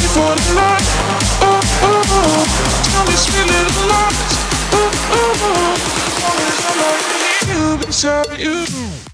for the night. Oh, oh, oh. Tell me sweet little lies. Oh, oh, oh. Always I like you beside you.